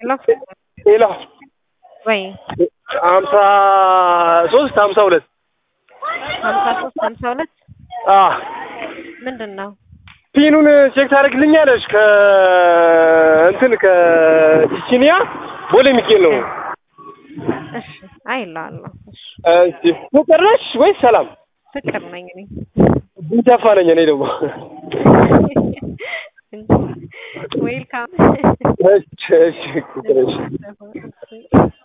ሄሎ ወይ 53 52 52 ምንድነው? ፒኑን ቼክ ታደርግልኛለሽ? ከቺቺኒያ ቦሌ ሚካኤል ነው። እሺ አይላለሁ። እሺ ፍቅር ነሽ ወይስ ሰላም? ፍቅር ነኝ እኔ። ቢተፋ ነኝ እኔ ደግሞ። ዌልካም። እሺ ፍቅር ነሽ